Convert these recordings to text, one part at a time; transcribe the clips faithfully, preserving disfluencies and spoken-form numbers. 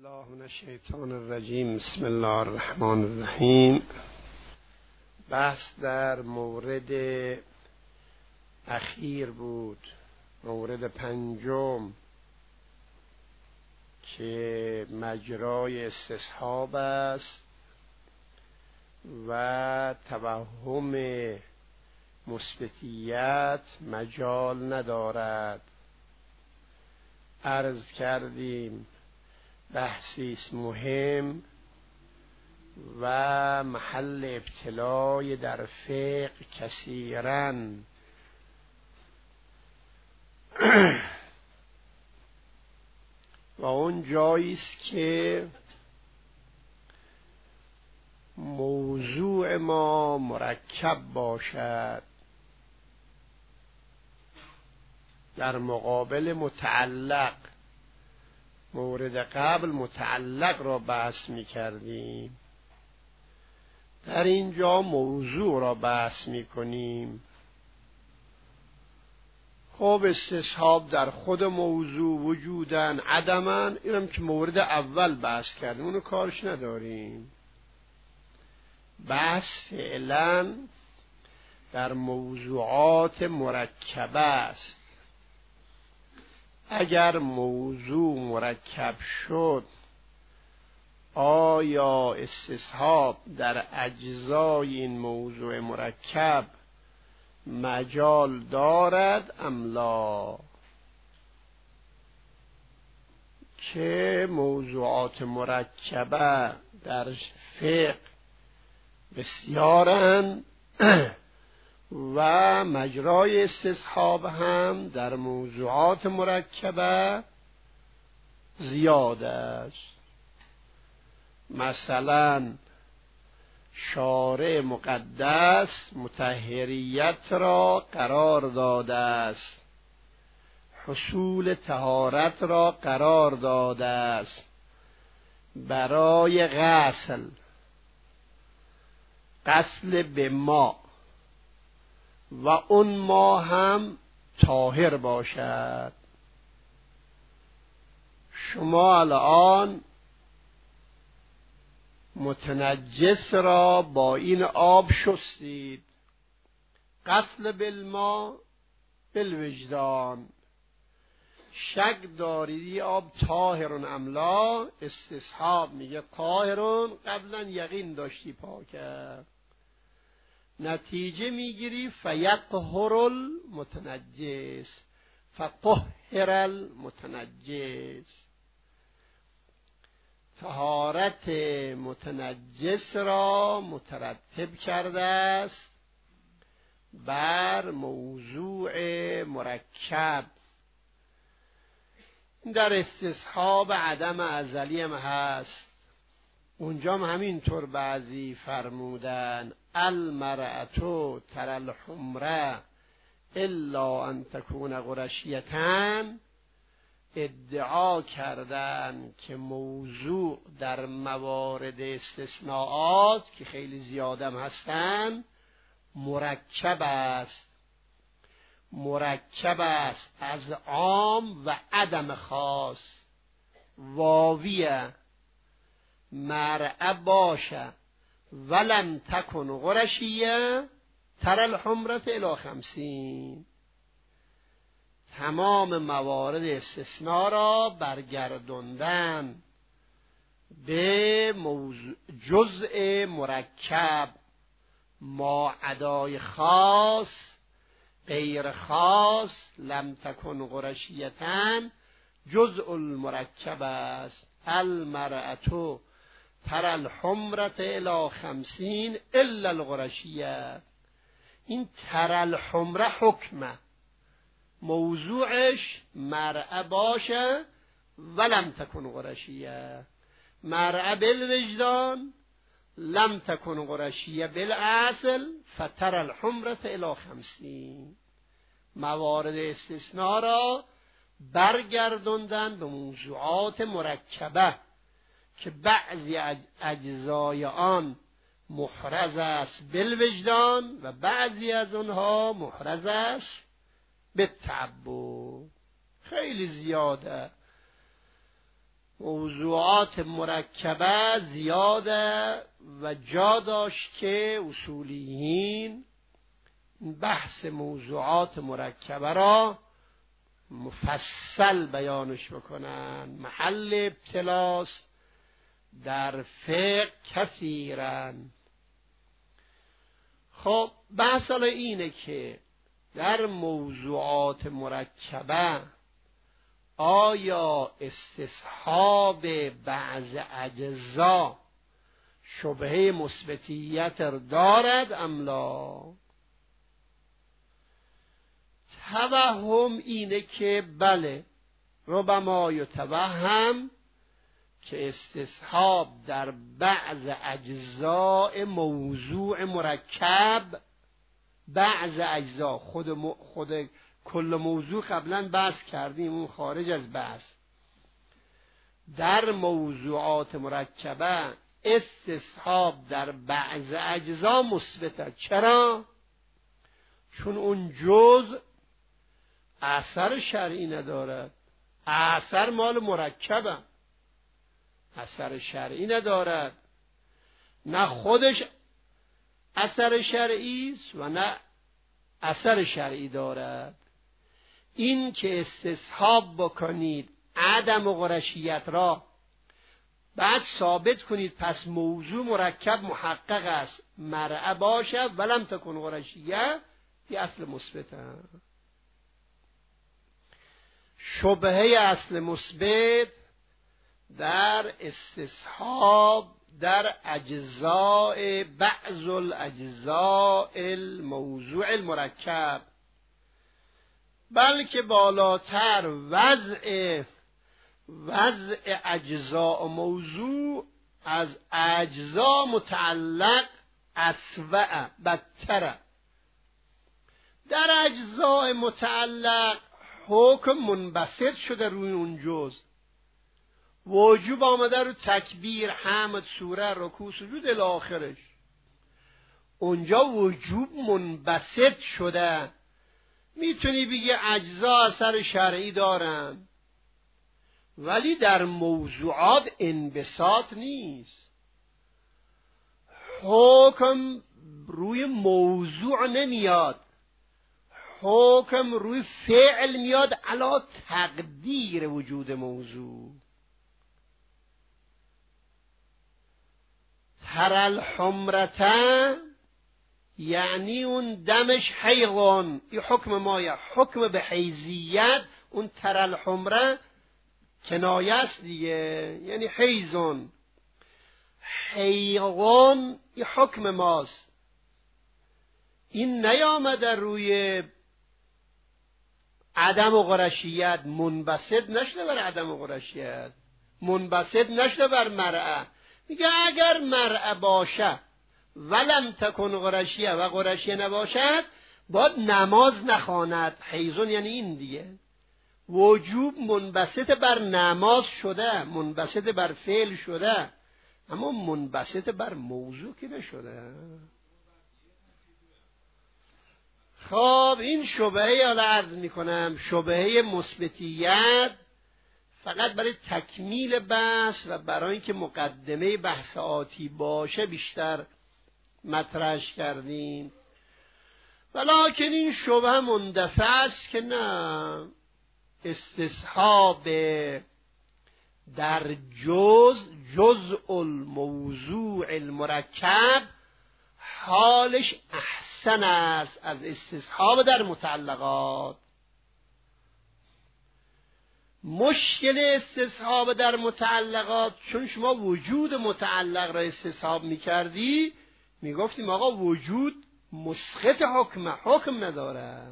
الله من الشیطان الرجیم. بسم الله الرحمن الرحیم. بحث در مورد اخیر بود، مورد پنجم که مجرای استصحاب است و توهم مثبتیت مجال ندارد. عرض کردیم بحثی است مهم و محل ابتلای در فقه کثیراً و اون جایی است که موضوع ما مرکب باشد در مقابل متعلق. مورد قبل متعلق را بحث می کردیم، در اینجا موضوع را بحث می کنیم. خب استصحاب در خود موضوع وجودن عدمن، اینم که مورد اول بحث کردیم، اونو کارش نداریم. بحث فعلا در موضوعات مرکبه است. اگر موضوع مرکب شد، آیا استصحاب در اجزای این موضوع مرکب مجال دارد ام لا؟ که موضوعات مرکبه در فقه بسیارند و مجرای استصحاب هم در موضوعات مرکبه زیاد است. مثلا شارع مقدس مطهریت را قرار داده است، حصول طهارت را قرار داده است برای غسل غسل به ما و اون ما هم طاهر باشد. شما الان متنجس را با این آب شستید، غسل بالماء بالوجدان، شک دارید آب طاهرون ام لا؟ استصحاب میگه طاهرون، قبلا یقین داشتی پاکه، نتیجه میگیری فیطهر المتنجس، فطهر المتنجس. طهارت متنجس را مترتب کرده است بر موضوع مرکب. در استصحاب عدم ازلی هم هست، اونجا هم همینطور بعضی فرمودن المرأة تر الحمره الا ان تکون قرشیتن. ادعا کردن که موضوع در موارد استثناءات که خیلی زیادم هستن مرکب است، مرکب است از عام و عدم خاص. واویه مرعه باشه ولم تکن قرشیه تر الحمره الی خمسین. تمام موارد استثناء را برگردوندن به موضوع جزء مرکب، ما عدای خاص غیر خاص لم تکن قرشیتن جزء المرکب است. المرأة تر الحمره الی خمسین الا القرشیه. این تر الحمره حکمه، موضوعش مرعه باشه ولم تکن قرشیه. مرعه بالوجدان لم تکن قرشیه بالاصل فتر الحمره الی خمسین. موارد استثناء را برگردوندن به موضوعات مرکبه که بعضی اجزای آن محرز است بالوجدان و بعضی از آنها محرز است به تعبد. خیلی زیاده. موضوعات مرکبه زیاده و جا داشت که اصولیین بحث موضوعات مرکبه را مفصل بیانش بکنن. محل ابتلاس در فقه کثیرن. خب بحث حالا اینه که در موضوعات مرکبه آیا استصحاب بعض اجزا شبهه مثبتیت دارد ام لا؟ توهم اینه که بله، ربما یتوهم که استصحاب در بعض اجزاء موضوع مرکب، بعض اجزا خود م... خود کل موضوع قبلا بحث کردیم، اون خارج از بحث. در موضوعات مرکبه استصحاب در بعض اجزا مثبته. چرا؟ چون اون جزء اثر شرعی ندارد، اثر مال مرکبه، اثر شرعی ندارد، نه خودش اثر شرعی است و نه اثر شرعی دارد. این که استصحاب بکنید عدم قرشیت را بعد ثابت کنید پس موضوع مرکب محقق است، مرعه باشد ولم تکن قرشیه، یه اصل مثبته. شبهه اصل مثبت در استصحاب در اجزاء بعض الاجزاء الموضوع المرکب، بلکه بالاتر وضع وضع اجزاء موضوع از اجزا متعلق اسوأ بدتره. در اجزاء متعلق حکم منبسط شده روی اون جز، وجوب آمده رو تکبیر، حمد، سوره، رکوع، سجود الی آخرش. اونجا وجوب منبسط شده. میتونی بگی اجزا اثر شرعی دارن، ولی در موضوعات انبساط نیست. حکم روی موضوع نمیاد، حکم روی فعل میاد علی تقدیر وجود موضوع. ترل حمرته یعنی اون دمش حیغان، این حکم مایه، حکم به حیزیت. اون ترل حمره کنایه است دیگه، یعنی حیزان، حیغان این حکم ماست. این نیامده روی عدم قرشیت، منبسط نشده بر عدم قرشیت، منبسط نشده بر مرعه. میگه اگر مرعه باشه ولم تکن قرشیه و قرشیه نباشد باید نماز نخواند. حیزون یعنی این دیگه، وجوب منبسط بر نماز شده، منبسط بر فعل شده، اما منبسط بر موضوع که نشده. خب این شبهه، حالا عرض میکنم شبهه مثبتیت فقط برای تکمیل بحث و برای اینکه مقدمه بحث آتی باشه بیشتر مطرحش کردیم. ولکن این شبهه مندفع است که نه، استصحاب در جز جزء الموضوع المرکب حالش احسن است از استصحاب در متعلقات. مشکل استصحاب در متعلقات، چون شما وجود متعلق را استصحاب میکردی، میگفتیم آقا وجود مسقط حکم، حکم نداره.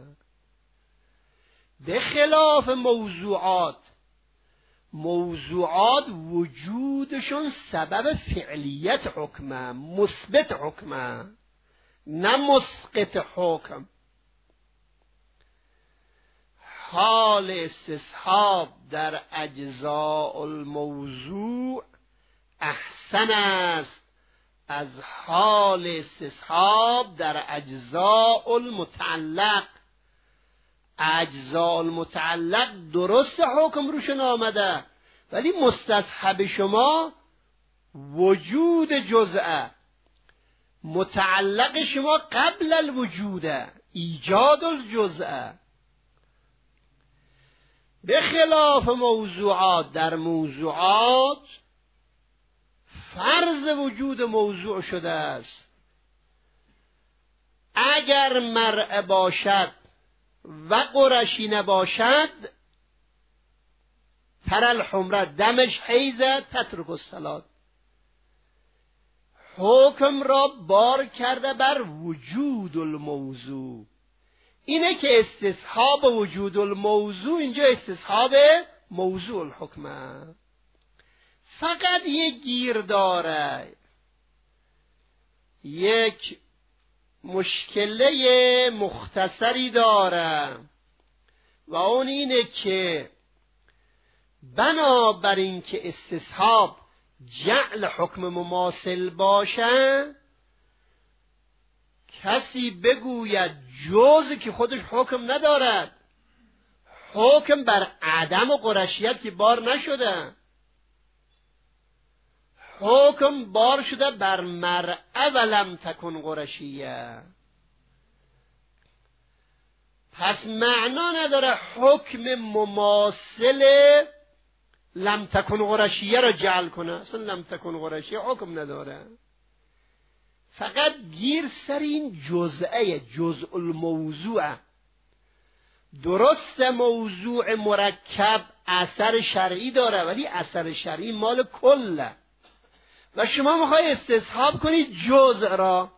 به خلاف موضوعات، موضوعات وجودشون سبب فعلیت حکمه، مثبت حکمه، نه مسقط حکم. حال استصحاب در اجزاء الموضوع احسن است از حال استصحاب در اجزاء المتعلق. اجزاء المتعلق درست حکم روشون آمده، ولی مستصحب شما وجود جزء، متعلق شما قبل الوجود، ایجاد الجزء. به خلاف موضوعات، در موضوعات فرض وجود موضوع شده است. اگر مرء باشد و قرشی نباشد، تر الحمره دمش حیزه تترک الصلاة، حکم را بار کرده بر وجود الموضوع. اینه که استصحاب وجود الموضوع اینجا استصحاب موضوع الحکمه. فقط یک گیر داره، یک مشکله مختصری داره و اون اینه که بنابراین که استصحاب جعل حکم مماثل باشه، کسی بگوید جز که خودش حکم ندارد، حکم بر عدم و قرشیت که بار نشده، حکم بار شده بر مرء ولم تکن قرشیه. پس معنا نداره حکم مماثل لم تکن قرشیه را جعل کنه، اصلا لم تکن قرشیه حکم نداره. فقط گیر سر این جزئه، جزء الموضوع. درست موضوع مرکب اثر شرعی داره، ولی اثر شرعی مال کله و شما میخوای استصحاب کنید جزء را.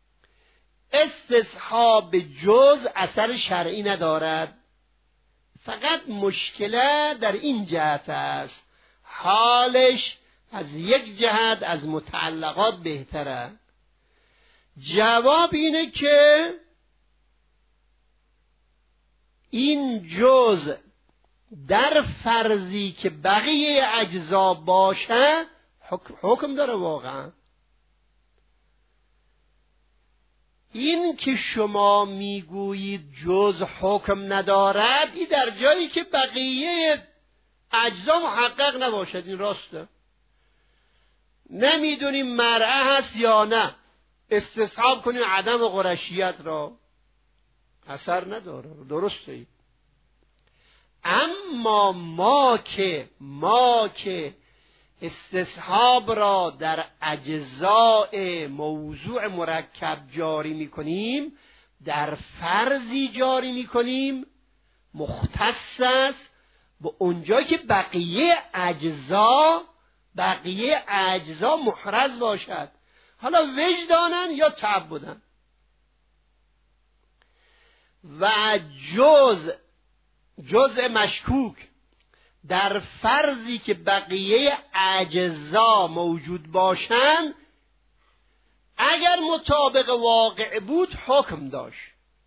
استصحاب جزء اثر شرعی ندارد، فقط مشکله در این جهت است، حالش از یک جهت از متعلقات بهتره. جواب اینه که این جزء در فرضی که بقیه اجزا باشه حکم داره واقعا. این که شما میگویید جزء حکم ندارد، این در جایی که بقیه اجزا محقق نباشد. این راسته، نمیدونیم مرعه هست یا نه، استصحاب کنیم عدم قرشیت را، اثر نداره، درسته. اما ما که ما که استصحاب را در اجزاء موضوع مرکب جاری میکنیم، در فرضی جاری میکنیم مختص است به اونجا که بقیه اجزا بقیه اجزا محرز باشد، حالا وجدانن یا تعبدن. و جز جزء مشکوک در فرضی که بقیه اجزا موجود باشند، اگر مطابق واقع بود حکم داشت.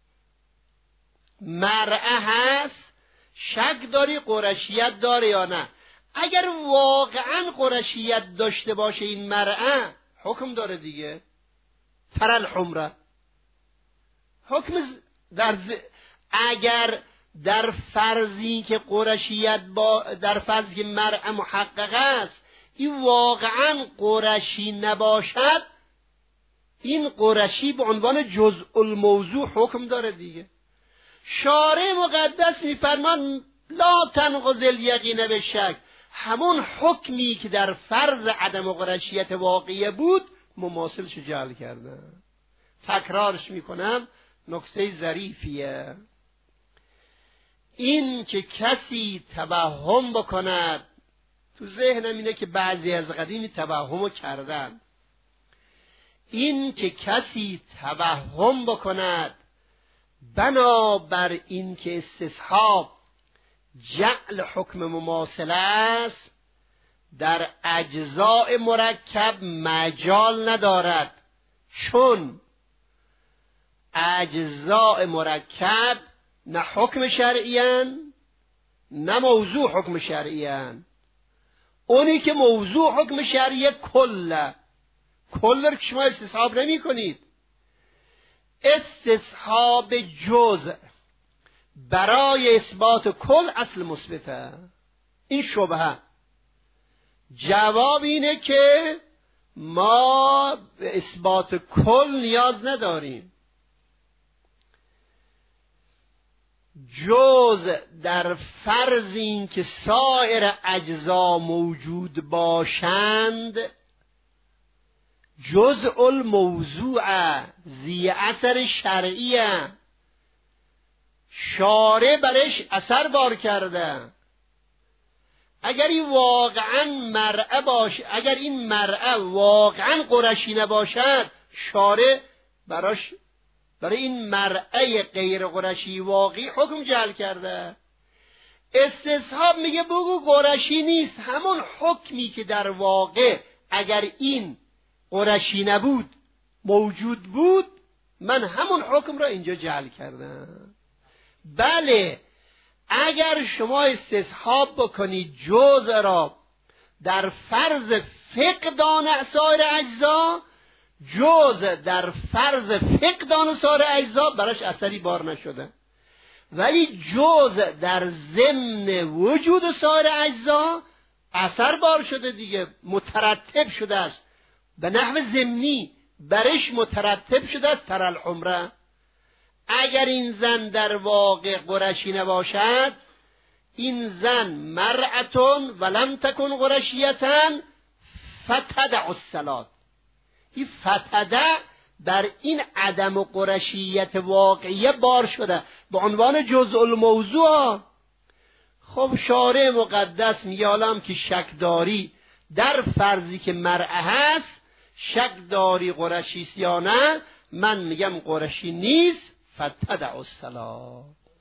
مرعه هست، شک داری قرشیت داره یا نه. اگر واقعا قرشیت داشته باشه این مرعه، حکم داره دیگه، تر الحمره حکم در ز... اگر در فرضی که قرشیت با در فرضی که مرء محقق است این واقعا قرشی نباشد، این قرشی به عنوان جزء الموضوع حکم داره دیگه. شارع مقدس میفرمان لا تنقض الیقین بالشک، همون حکمی که در فرض عدم قرشیت واقعی بود مماثلش جعل کرده. تکرارش میکنم، نکته ظریفیه. این که کسی توهم بکند، تو ذهنم اینه که بعضی از قدیم توهمو کردن، این که کسی توهم بکند بنابر این که استصحاب جعل حکم مماثل است، در اجزاء مرکب مجال ندارد، چون اجزاء مرکب نه حکم شرعیان نه موضوع حکم شرعیان. اونی که موضوع حکم شرعی کله کل رو که شما استصحاب نمی کنید. استصحاب جزء برای اثبات کل اصل مثبته. این شبهه جواب اینه که ما به اثبات کل نیاز نداریم. جز در فرض این که سایر اجزا موجود باشند، جزء الموضوع ذی اثر شرعی، شارع برش اثر بار کرده. اگر این واقعا مرعه باشه، اگر این مرعه واقعا قرشی نباشد، شارع براش برای این مرعه غیر قرشی واقعی حکم جعل کرده. استصحاب میگه بگو قرشی نیست، همون حکمی که در واقع اگر این قرشی نبود موجود بود، من همون حکم را اینجا جعل کردم. بله، اگر شما استصحاب بکنید جزء را در فرض فقدان سایر اجزا، جزء در فرض فقدان سایر اجزا براش اثری بار نشده، ولی جزء در ضمن وجود سایر اجزا اثر بار شده دیگه، مترتب شده است به نحو ضمنی، برش مترتب شده است تر الحمره. اگر این زن در واقع قرشی نباشد، این زن مرأتون ولم تکن قرشیتن فتدع الصلاة، این فتدع بر این عدم قرشیت واقعیه بار شده به عنوان جزء الموضوع. خب شارع مقدس میگه حالا هم که شک داری در فرضی که مرأه هست، شک داری قرشی است یا نه، من میگم قرشی نیست، فتدع الصلاة.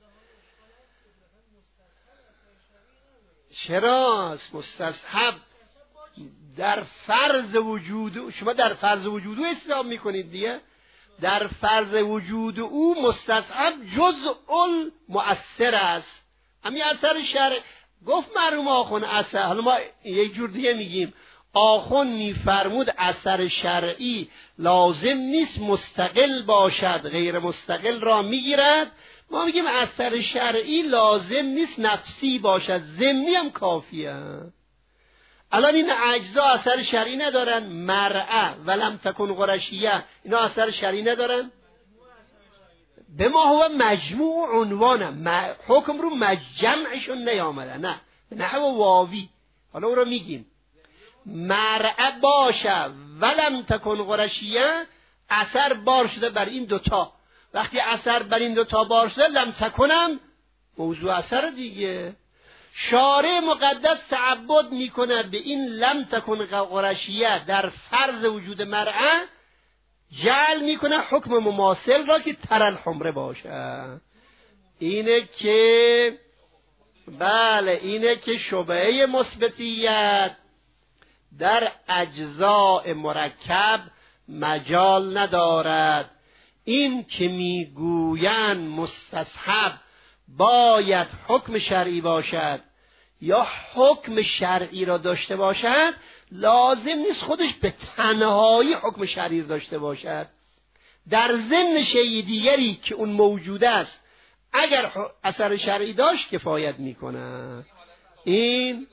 چراست مستصحب در فرض وجود شما در فرض وجود او استدلال میکنید دیگه. در فرض وجود او مستصحب جزء المؤثر است، همین اثر شرع. گفت مرحوم آخون اثر، حالا ما یک جور دیگه میگیم، آخون میفرمود اثر شرعی لازم نیست مستقل باشد، غیر مستقل را میگیرد. ما میگیم اثر شرعی لازم نیست نفسی باشد، ضمنی هم کافیه. الان این اجزا اثر شرعی ندارن، مرعه ولم تکن قرشیه اینا اثر شرعی ندارن، به ما هو مجموع عنوانه، حکم رو مجمعشون نیامده، نه به نحو واوی. حالا او رو میگیم مرعه باشه ولم تکن قرشیه، اثر بار شده بر این دوتا. وقتی اثر بر این دوتا بار شده، لم تکنم موضوع اثر دیگه. شارع مقدس تعبد میکنه به این لم تکن قرشیه در فرض وجود مرعه، جعل میکنه حکم مماثل را که تر الحمره باشه. اینه که بله اینه که شبهه مثبتیت در اجزاء مرکب مجال ندارد. این که میگویند مستصحب باید حکم شرعی باشد یا حکم شرعی را داشته باشد، لازم نیست خودش به تنهایی حکم شرعی را داشته باشد. در ضمن شیء دیگری که اون موجود است اگر اثر شرعی داشت کفایت میکنه. این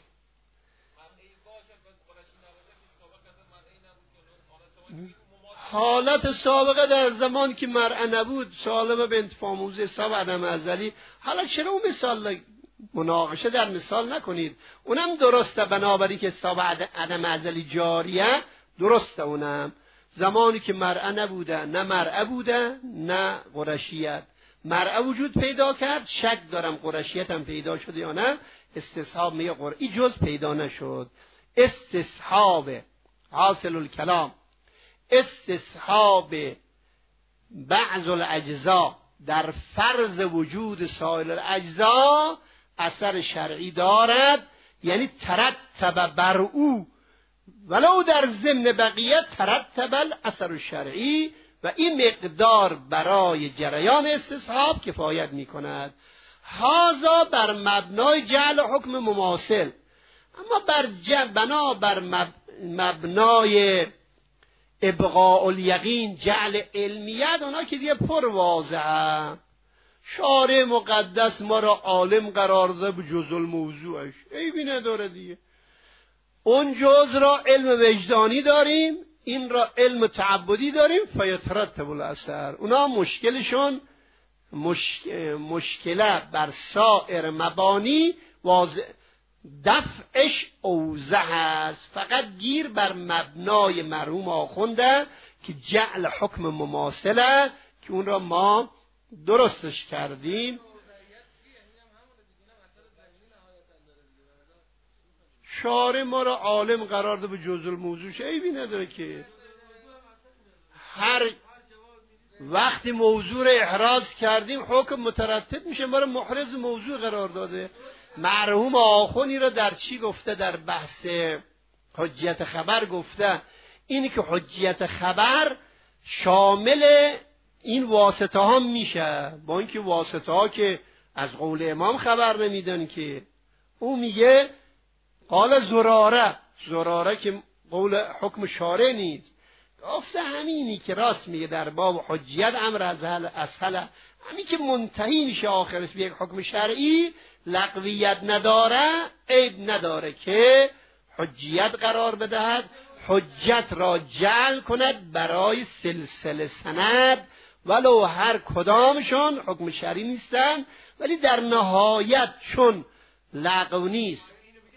حالت سابقه در زمان که مرأه نبود، سالمه بنت فاموزه حساب عدم ازلی. حالا چرا اون مثال مناقشه در مثال نکنید؟ اونم درسته، بنابراین که حساب عدم ازلی جاریه درسته. اونم زمانی که مرأه نبوده، نه مرأه بوده نه قرشیت، مرأه وجود پیدا کرد، شک دارم قرشیت هم پیدا شده یا نه. استصحاب میگه قرشی جز پیدا نشد. استصحاب حاصل الکلام، استصحاب بعض الاجزا در فرض وجود سایر الاجزا اثر شرعی دارد، یعنی ترتب بر او ولو در ضمن بقیه ترتب الاثر الشرعی، و این مقدار برای جریان استصحاب کفایت می کند. هذا بر مبنای جعل حکم مماثل. اما بر بنا بر مبنای ابقاء الیقین، جعل علمیت، اونا که دیگه پر واضحه. شارع مقدس ما را عالم قرار داده به جزء الموضوعش، عیبی نداره دیگه. اون جز را علم وجدانی داریم، این را علم تعبدی داریم. فیترتب الاثر، اونا مشکلشون مش... مشکله بر سایر مبانی واضح، دفعش اوضح است. فقط گیر بر مبنای مرحوم آخونده که جعل حکم مماثله که اون را ما درستش کردیم. شارع ما را عالم قرار ده، به جزء الموضوعش عیبی نداره که هر وقتی موضوع را احراز کردیم حکم مترتب میشه، ما را محرز موضوع قرار داده. مرحوم آخونی را در چی گفته؟ در بحث حجیت خبر گفته اینی که حجیت خبر شامل این واسطه ها میشه، با اینکه واسطه ها که از قول امام خبر نمیدن که او میگه قال زراره، زراره که قول حکم شارع نیست، گفته همینی که راست میگه در باب حجیت امر از حل اسهل، همین که منتهی میشه آخرش به یک حکم شرعی لغویت نداره، عیب نداره که حجیت قرار بدهد، حجت را جعل کند برای سلسله سند، ولو هر کدامشون حکم شرعی نیستن، ولی در نهایت چون لغو نیست.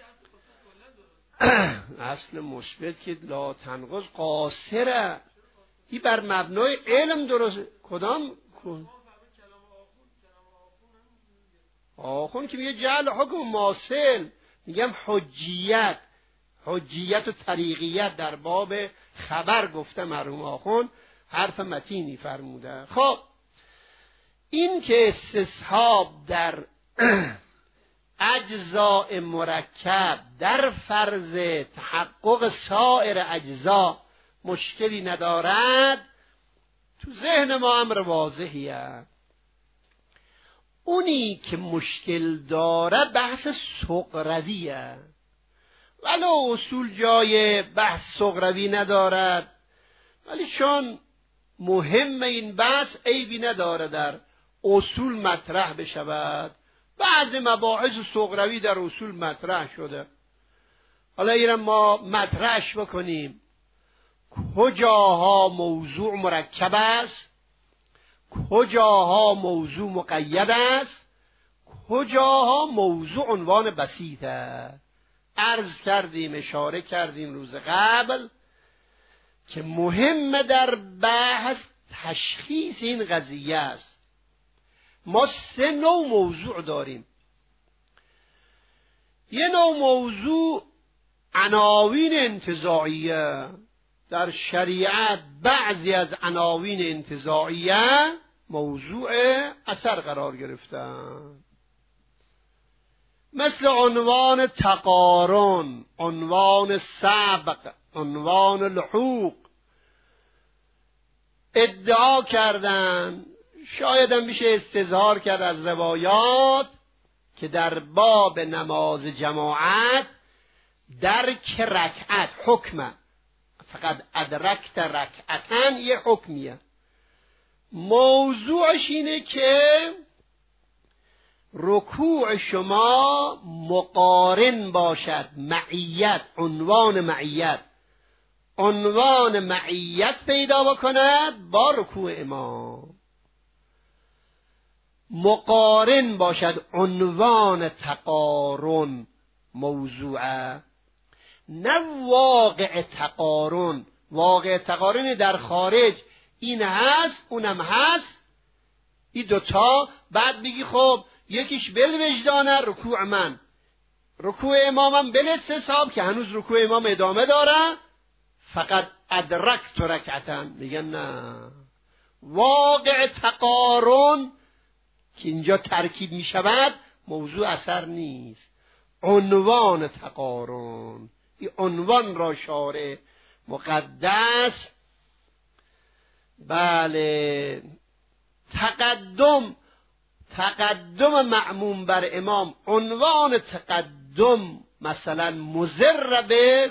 اصل مثبت که لا تنقض قاصره، این بر مبنای علم درست. کدام کن آخون که میگه جعل حکم ماثل، میگم حجیت، حجیت و طریقیت در باب خبر گفته مرحوم آخون، حرف متینی فرموده. خب این که استصحاب در اجزاء مرکب در فرض تحقق سایر اجزا مشکلی ندارد، تو ذهن ما امر واضحیه. اونی که مشکل داره بحث صغرویه، ولو اصول جای بحث صغروی ندارد، ولی چون مهم این بحث عیبی نداره در اصول مطرح بشود. بعض مباحث صغروی در اصول مطرح شده، حالا اینم ما مطرحش بکنیم. کجاها موضوع مرکب است، کجاها موضوع مقید است، کجاها موضوع عنوان بسیط است. عرض کردیم، اشاره کردیم روز قبل که مهم در بحث تشخیص این قضیه است. ما سه نوع موضوع داریم. یه نوع موضوع عناوین انتزاعیه، در شریعت بعضی از عناوین انتزاعیه موضوع اثر قرار گرفتن، مثل عنوان تقارن، عنوان سبق، عنوان لحوق. ادعا کردن، شاید هم میشه استظهار کرد از روایات که در باب نماز جماعت درک رکعت حکمه، فقط ادرکت رکعتن یه حکمیه. موضوعش اینه که رکوع شما مقارن باشد، معیت، عنوان معیت، عنوان معیت پیدا بکند با رکوع امام، مقارن باشد، عنوان تقارن موضوعه، نه واقع تقارن. واقع تقارن در خارج این هست اونم هست، این دوتا، بعد بگی خب یکیش بل وجدانه رکوع من، رکوع امامم بل استصحاب که هنوز رکوع امام ادامه داره، فقط ادرکت رکعتن. میگن نه، واقع تقارن که اینجا ترکیب می شود موضوع اثر نیست، عنوان تقارن. این عنوان را شارع مقدس بله تقدم، تقدم معموم بر امام، عنوان تقدم مثلا مضر به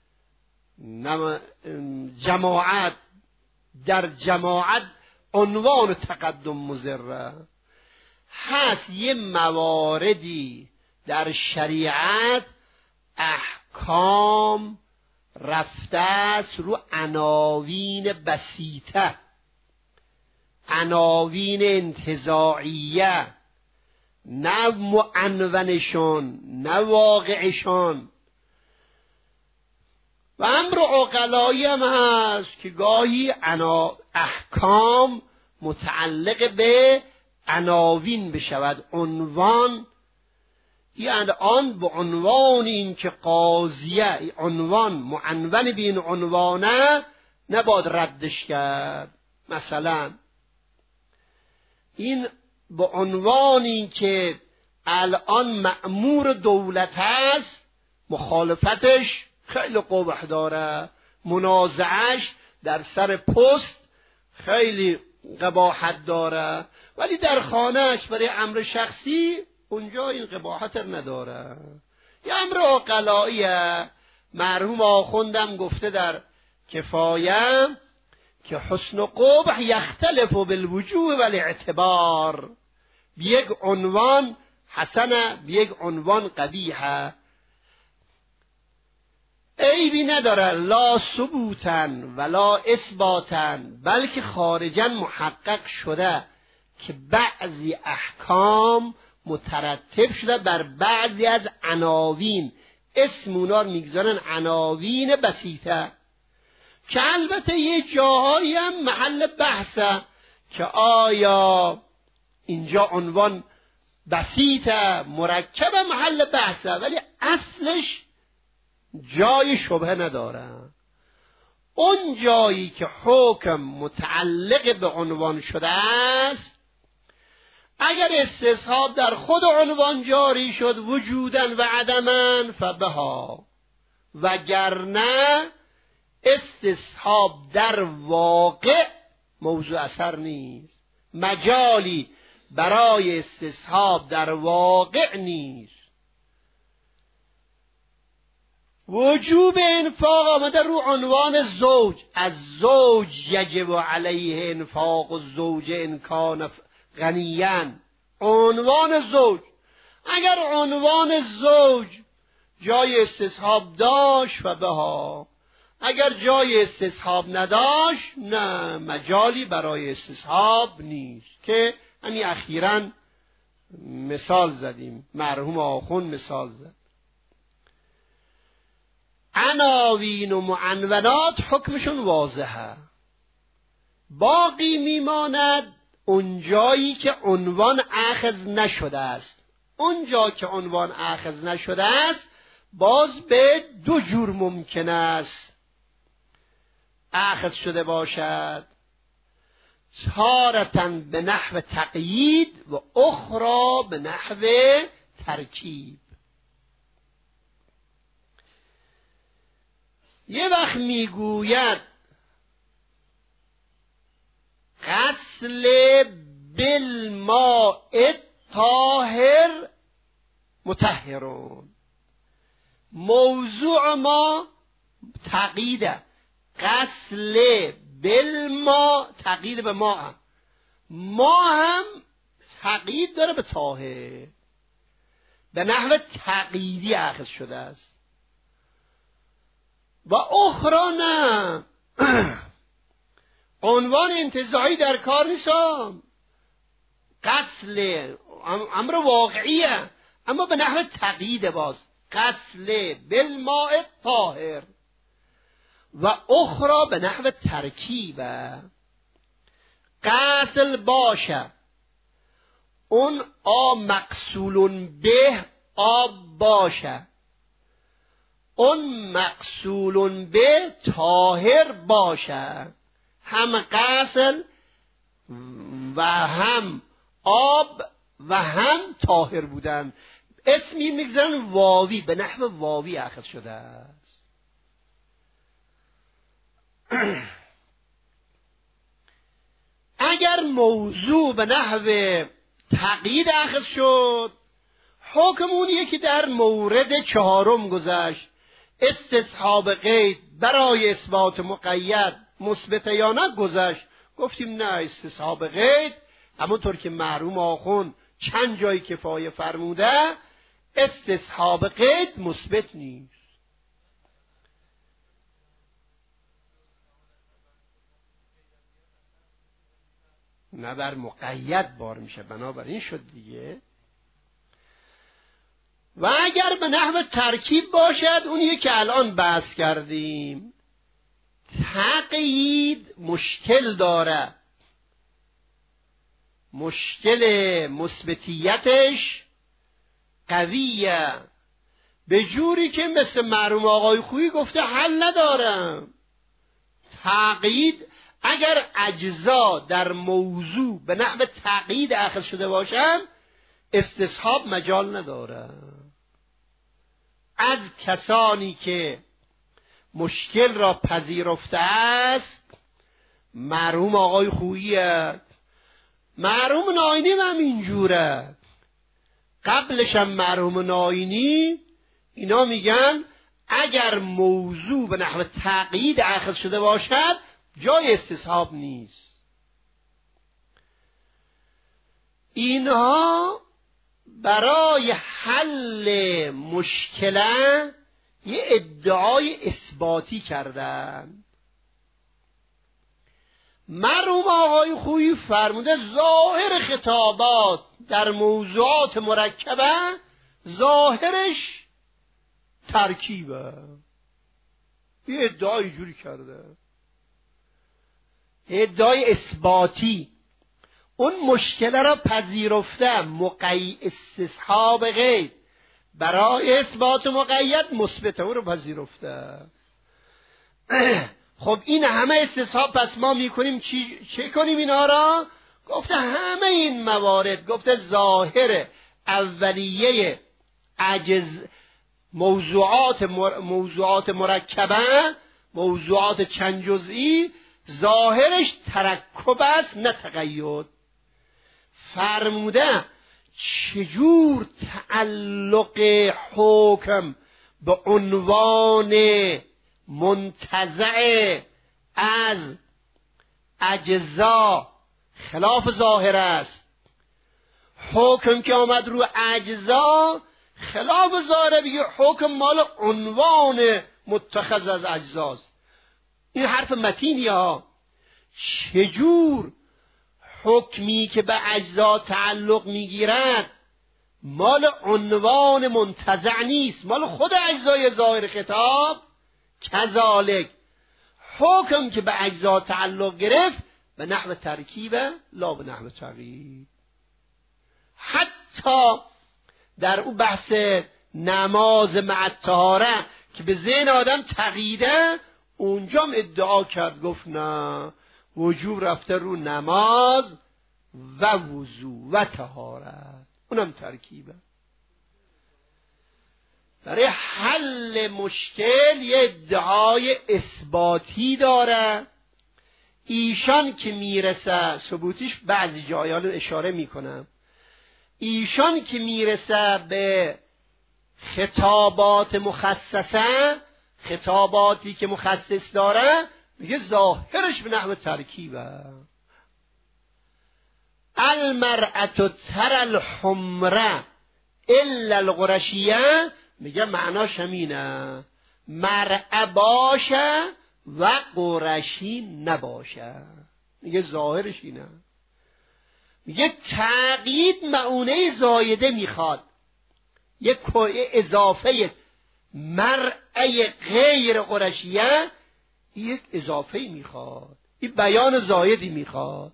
جماعت، در جماعت عنوان تقدم مضر هست. یه مواردی در شریعت احکام احکام رفته است رو عناوین بسیطه، عناوین انتزاعیه، نه معنونشون، نه واقعشون. و امر عقلایی هم هست که گاهی احکام متعلق به عناوین بشود، عنوان. یعنی آن به عنوان این که قاضیه عنوان معنون بین عنوانه نباید ردش کرد. مثلا این به عنوان این که الان مأمور دولت هست، مخالفتش خیلی قبح داره، منازعش در سر پست خیلی قباحت داره، ولی در خانهش برای امر شخصی اونجا این قباحت نداره. یه امر عقلاییه. مرحوم آخوندم گفته در کفایه که حسن و قبح یختلف بالوجوه والاعتبار. بیک عنوان حسنه، بیک عنوان قبیحه. عیبی نداره، لا ثبوتن ولا اثباتن، بلکه خارجا محقق شده که بعضی احکام مترتب شده بر بعضی از عناوین، اسم اونا رو میگذارن عناوین بسیطه، که البته یه جاهایی هم محل بحثه که آیا اینجا عنوان بسیطه مرکب محل بحثه، ولی اصلش جای شبهه نداره. اون جایی که حکم متعلق به عنوان شده است، اگر استصحاب در خود عنوان جاری شد وجودن و عدمن فبها، وگرنه استصحاب در واقع موضوع اثر نیست، مجالی برای استصحاب در واقع نیست. وجوب انفاق آمده رو عنوان زوج، از زوج یجب علیه انفاق الزوج ان کان غنیاً. عنوان زوج، اگر عنوان زوج جای استصحاب داشت فبها، اگر جای استصحاب نداشت نه، مجالی برای استصحاب نیست. که همین اخیراً مثال زدیم، مرحوم آخون مثال زد. عناوین و معنونات حکمشون واضحه، باقی میماند اون جایی که عنوان اخذ نشده است. اون جا که عنوان اخذ نشده است باز به دو جور ممکن است اخذ شده باشد، تارةً به نحو تقیید و اخرى به نحو ترکیب. یه وقت میگوید غسل بالماء الطاهر مطهرون، موضوع ما تقییده، غسل بالماء تقیید به ما هم. ما هم تقیید داره به طاهر، به نحو تقییدی اخذ شده است. و اخرى نه، عنوان انتزاعی در کار نیستم، غسل امر واقعیه اما به نحو تقیید، باز غسل بالماء الطاهر و اخرى به نحو ترکیبه. غسل باشه اون آب مغسول به آب باشه، اون مغسول به طاهر باشه، هم غسل و هم آب و هم طاهر بودن. اسمی میگذارن واوی، به نحو واوی اخذ شده است. اگر موضوع به نحو تقیید اخذ شد، حکم اونیه که در مورد چهارم گذشت، استصحاب قید برای اثبات مقید مثبت یا نه گذشت. گفتیم نه، استصحاب قید همونطور که مرحوم آخوند چند جای کفایه فرموده، استصحاب قید مثبت نیست. نه بر مقید بار میشه، بنابراین شد دیگه. و اگر به نحو ترکیب باشد، اونیه که الان بحث کردیم، تقیید مشکل داره، مشکل مثبتیتش قویه، به جوری که مثل مرحوم آقای خویی گفته حل ندارم. تقیید اگر اجزا در موضوع به نحو تقیید اخذ شده باشن، استصحاب مجال نداره. از کسانی که مشکل را پذیرفته است مرحوم آقای خوییه، مرحوم ناینی هم اینجوره، قبلش هم مرحوم ناینی. اینا میگن اگر موضوع به نحو تقیید اخذ شده باشد جای استصحاب نیست. اینها برای حل مشکله یه ادعای اثباتی کردن. مرحوم آقای خویی فرموده ظاهر خطابات در موضوعات مرکبه ظاهرش ترکیبه. یه ادعای جوری کرده، ادعای اثباتی. اون مشکل را پذیرفته، مقی استصحاب غیر برای اثبات مقید مثبت او رو پذیرفته. خب این همه استصحاب پس ما میکنیم چی چه کنیم اینا را؟ گفته همه این موارد، گفته ظاهر اولیه عجز موضوعات مر... موضوعات مرکبه، موضوعات چند جزئی، ظاهرش ترکب است نه تقید. فرموده چجور تعلق حکم به عنوان منتزع از اجزا خلاف ظاهر است. حکم که آمد رو اجزا خلاف ظاهره، بگه حکم مال عنوان متخذ از اجزاست. این حرف متینی ها. چجور حکمی که به اجزا تعلق میگیرد مال عنوان منتزع نیست، مال خود اجزای ظاهر خطاب. کذالک حکم که به اجزا تعلق گرفت به نحو ترکیبه لا به نحو تقیید. حتی در اون بحث نماز مع طهاره که به ذهن آدم تقییده، اونجا ادعا کرد، گفت نه، وجوب رفته رو نماز و وضو و طهارت، اونم ترکیبه. برای حل مشکل یه ادعای اثباتی داره. ایشان که میرسه ثبوتیش بعضی جایان رو اشاره میکنم. ایشان که میرسه به خطابات مخصصه، خطاباتی که مخصص داره، میگه ظاهرش به نحو ترکیبه. المرأة تر الحمره الا القرشیه، میگه معناش همینه، مرأة باشه و قرشی نباشه. میگه ظاهرش اینه. میگه تقیید معونه زایده میخواد، یک اضافه. مرأة غیر قرشیه یک اضافه میخواد، این بیان زایدی میخواد.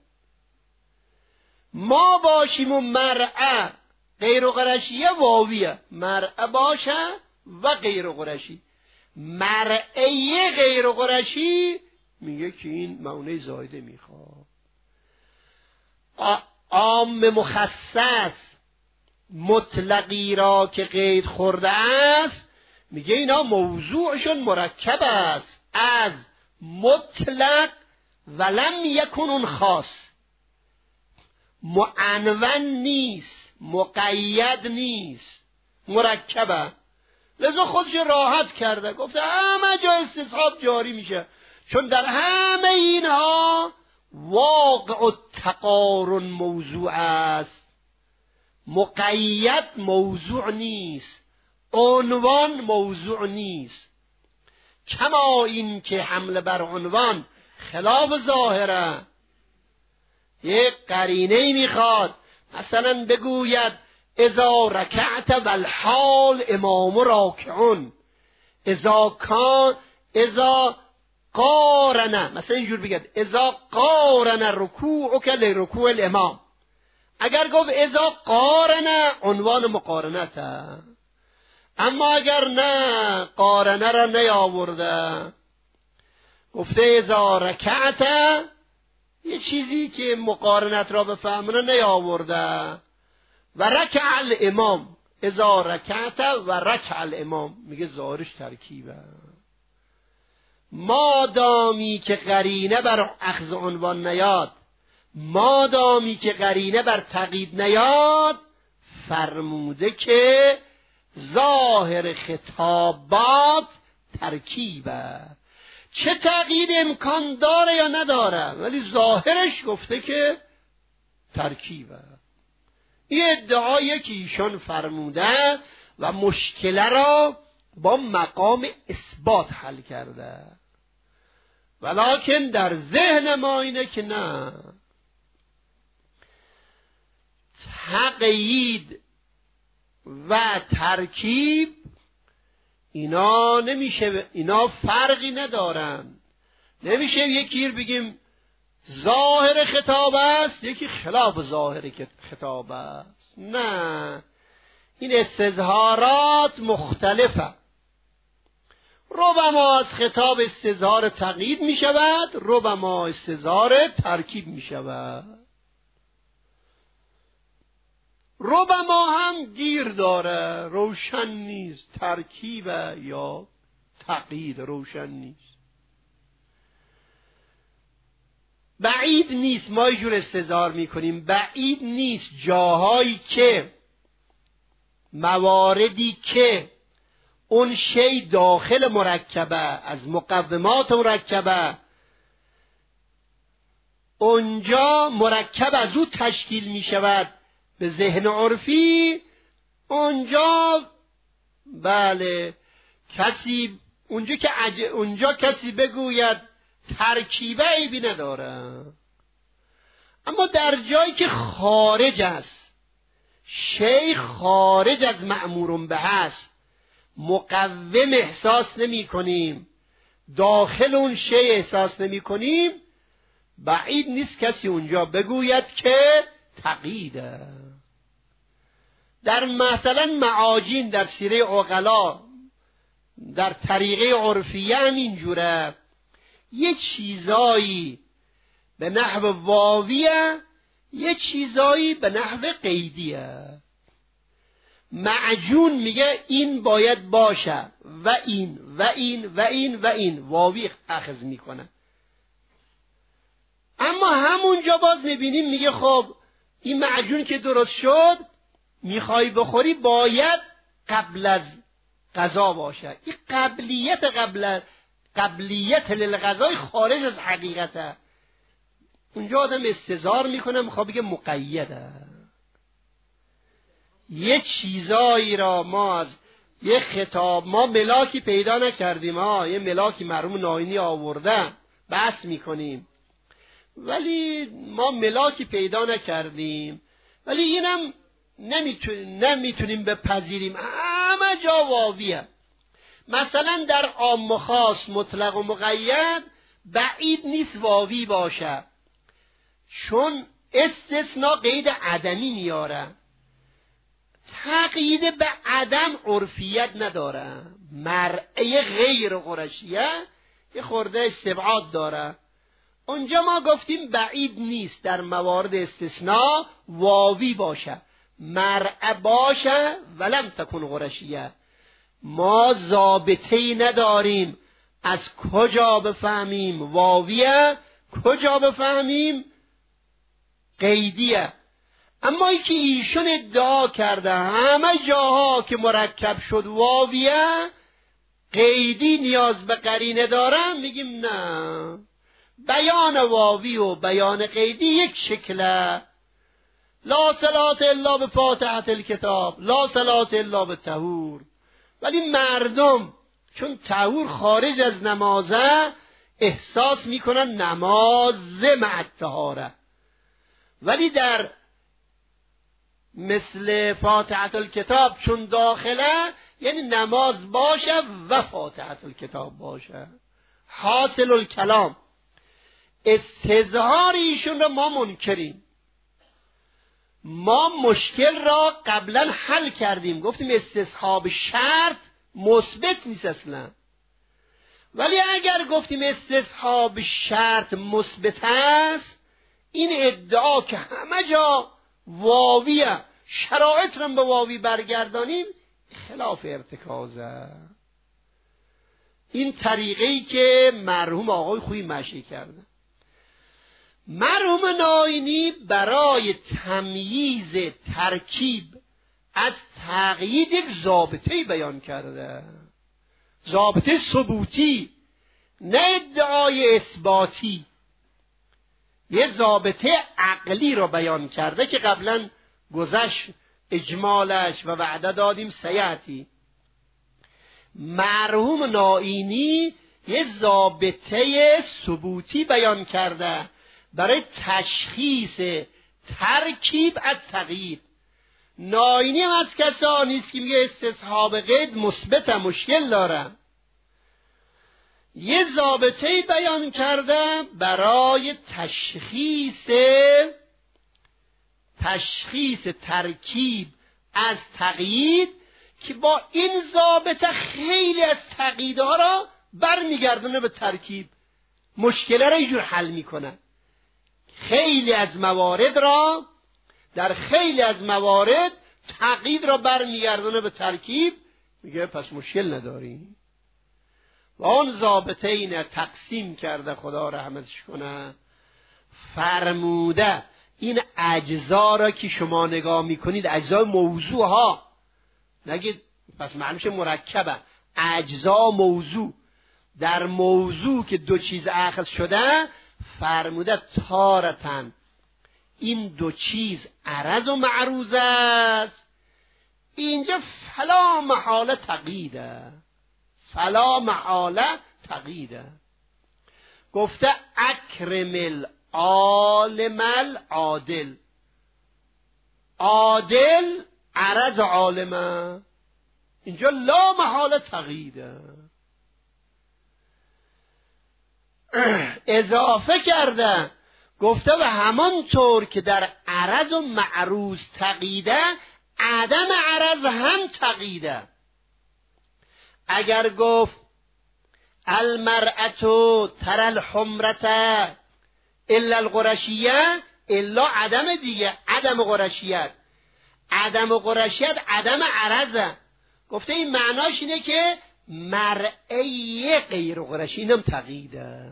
ما باشیم و مرأة غیر قرشیه واویه، مرأة باشه و غیر قرشی. مرأة غیر قرشی میگه که این معونه زایده میخواد. عام مخصص مطلقی را که قید خورده است، میگه اینا موضوعشون مرکب است از مطلق ولم یکن اون خاص، معنون نیست، مقید نیست، مرکبه. لذا خودش راحت کرده، گفته همه جا استصحاب جاری میشه، چون در همه اینها واقع التقارن موضوع است، مقید موضوع نیست، عنوان موضوع نیست. کما این که حمله بر عنوان خلاف ظاهره. یک قرینه میخواد. مثلا بگوید اذا رکعت والحال امام راکعون، اذا کان اذا قارن، مثلا اینجور بگید اذا قارن رکوعک لرکوع الامام. اگر گفت اذا قارن عنوان مقارنته، اما اگر نه قارنه را نیاورده، گفته اذا رکعت، یه چیزی که مقارنت را بفهمونه نیاورده. و رکع الامام، اذا رکعت و رکع الامام، میگه ظاهرش ترکیبه. مادامی که قرینه بر اخذ عنوان نیاد، مادامی که قرینه بر تقیید نیاد، فرموده که ظاهر خطابات ترکیبه. چه تقیید امکان داره یا نداره، ولی ظاهرش گفته که ترکیبه. این ادعایی که ایشان فرموده و مشکل را با مقام اثبات حل کرده، ولکن در ذهن ما اینه که نه، تقیید و ترکیب اینا نمیشه، اینا فرقی ندارن. نمیشه یکی بگیم ظاهر خطاب است، یکی خلاف ظاهر خطاب است. نه، این استظهارات مختلفه. ربما از خطاب استظهار تقیید می شود، ربما استظهار ترکیب می شود. ربما هم گیر داره، روشن نیست، ترکیب یا تقیید روشن نیست. بعید نیست، ما یه جور استظهار میکنیم، بعید نیست جاهایی که مواردی که اون شی داخل مرکبه، از مقومات مرکبه، اونجا مرکب از او تشکیل می شود به ذهن عرفی، اونجا بله کسی اونجا که عج... اونجا کسی بگوید ترکیبه عیبی نداره. اما در جایی که خارج است، شی خارج از مأمور به است، مقوم احساس نمی کنیم، داخل اون شی احساس نمی کنیم، بعید نیست کسی اونجا بگوید که تقییده. در مثلا معاجین در سیره عقلا، در طریقه عرفیه هم اینجوره، یه چیزایی به نحو واویه، یه چیزایی به نحو قیدیه. معجون میگه این باید باشه و این و این و این و این، واوی اخذ میکنه. اما همونجا باز میبینیم میگه خب این معجون که درست شد، میخوای بخوری باید قبل از غذا باشه. این قبلیت قبل قبلیت للغذای خارج از حقیقته. اونجا آدم استظهار میکنه، میخواد بگه مقیده. یه چیزایی را ما از یه خطاب، ما ملاکی پیدا نکردیم، ها یه ملاکی مرحوم ناینی آورده بحث میکنیم، ولی ما ملاکی پیدا نکردیم، ولی اینم نمیتونیم نمیتونیم بپذیریم همه جا واویه. مثلا در عام و خاص، مطلق و مقید، بعید نیست واوی باشه، چون استثناء قید عدمی میاره. تقیید به عدم عرفیت نداره. مرعه غیر قرشیه یه خورده استبعاد داره. اونجا ما گفتیم بعید نیست در موارد استثناء واوی باشه، مرعه باشه ولم تکن قرشیه. ما ضابطه‌ای نداریم از کجا بفهمیم واویه، کجا بفهمیم قیدیه. اما ای که ایشون ادعا کرده همه جاها که مرکب شد واویه، قیدی نیاز به قرینه دارم، میگیم نه، بیان واوی و بیان قیدی یک شکله. لا صلاة الا به فاتحة الکتاب، لا صلاة الا به طهور. ولی مردم چون طهور خارج از نمازه، احساس میکنن نماز مع الطهاره. ولی در مثل فاتحه الکتاب چون داخله، یعنی نماز باشه و فاتحه الکتاب باشه. حاصل الکلام استظهار ایشون رو ما منکریم. ما مشکل را قبلا حل کردیم، گفتیم استصحاب شرط مثبت نیست اصلا. ولی اگر گفتیم استصحاب شرط مثبت است، این ادعا که همه جا واویه، شرایط را به واوی برگردانیم، خلاف ارتکازه. این طریقه‌ای که مرحوم آقای خویی مشی کرده. مرحوم ناینی برای تمییز ترکیب از تقیید یک ضابطه‌ای بیان کرده، ضابطه ثبوتی، نه ادعای اثباتی. یه ضابطه عقلی را بیان کرده که قبلا گذشت اجمالش و وعده دادیم سیعتی. مرحوم ناینی یه ضابطه ثبوتی بیان کرده برای تشخیص ترکیب از تقیید. ناینی هم از کسانی است که میگه استصحاب قید مثبت مشکل داره. یه ضابطه بیان کرده برای تشخیص تشخیص ترکیب از تقیید که با این ضابطه خیلی از تقییدها را برمیگردونه به ترکیب، مشکل را اینجور حل میکنه. خیلی از موارد را در خیلی از موارد تقیید را برمیگردونه به ترکیب، میگه پس مشکل نداریم. و آن ضابطه اینه تقسیم کرده، خدا رحمتش کنه، فرموده این اجزا را که شما نگاه میکنید، اجزای موضوع ها، نگید پس معنیش مرکبه، اجزا موضوع، در موضوع که دو چیز اخذ شده، فرموده تارتن این دو چیز عرض و معروض است، اینجا فلا محاله تقییده، فلا محاله تقییده. گفته اکرم العالم العادل، عادل عرض عالمه، اینجا لا محاله تقییده. اضافه کرده گفته و همانطور که در عرض و معروض تقییده، عدم عرض هم تقییده. اگر گفت المرأة ترى الحمرة الا القرشیه، الا عدم دیگه، عدم قرشیت، عدم قرشیت عدم عرضه. گفته این معناش اینه که مرعه غیر قرشی، اینم تقییده.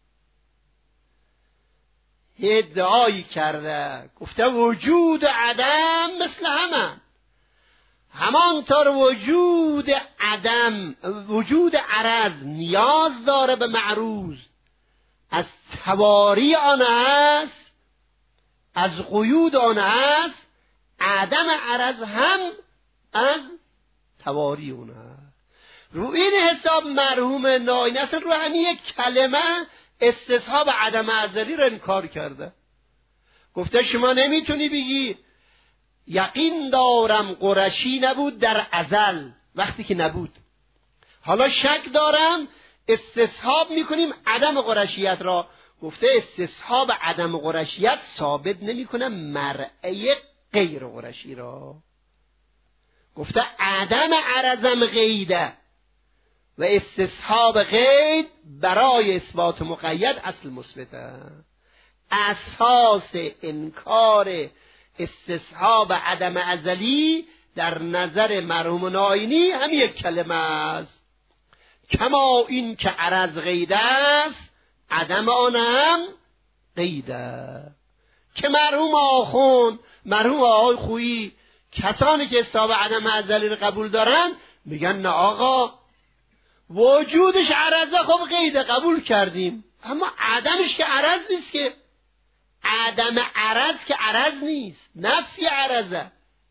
ادعایی کرده گفته وجود عدم مثل همه، همانطور وجود عدم وجود عرض نیاز داره به معروض، از تواری آن است، از قیود آن است، عدم عرض هم از تواری اون است. رو این حساب مرحوم ناینی اصلا رو همین یک کلمه استصحاب عدم ازلی رو انکار کرده. گفته شما نمیتونی بگی یقین دارم قرشی نبود در ازل، وقتی که نبود. حالا شک دارم، استصحاب میکنیم عدم قرشیت را. گفته استصحاب عدم قرشیت ثابت نمیکنه مرعه غیر قرشی را. گفته عدم عرضم قیده و استصحاب قید برای اثبات مقید اصل مثبته. اساس انکار استصحاب عدم ازلی در نظر مرحوم ناینی هم یک کلمه است. کما این که عرض قیده است، عدم آن هم قیده. که مرحوم آخون، مرحوم آقای خویی، کسانی که استصحاب عدم ازلی رو قبول دارن میگن نه آقا وجودش عرضه، خب قیده قبول کردیم، اما عدمش که عرض نیست، که عدم عرض که عرض نیست، نفی عرضه.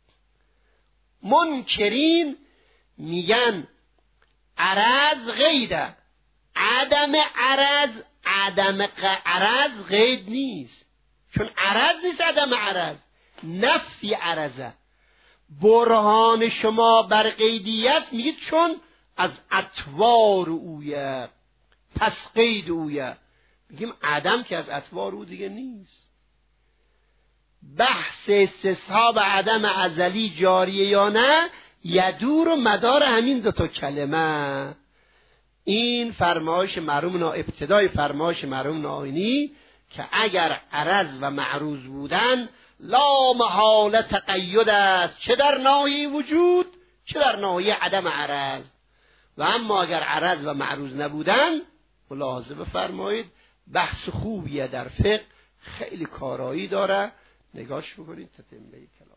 منکرین میگن عرض قیده، عدم عرض عدم عرض قید نیست. چون عرض نیست عدم عرض، نفی عرضه. برهان شما بر قیدیت میگید چون از اطوار اویه، پس قید اویه. میگیم عدم که از اطوار او دیگه نیست. بحث استصحاب عدم ازلی جاریه یا نه یدور و مدار همین دوتا کلمه. این فرمایش مرحوم نا ابتدای فرمایش مرحوم ناینی که اگر عرض و معروض بودن لا محاله تقید است، چه در ناحیه وجود چه در ناحیه عدم عرض. و اما اگر عرض و معروض نبودن، ملاحظه بفرمایید بحث خوبیه در فقه، خیلی کارایی داره، نگاش بکنید تتمه کلام.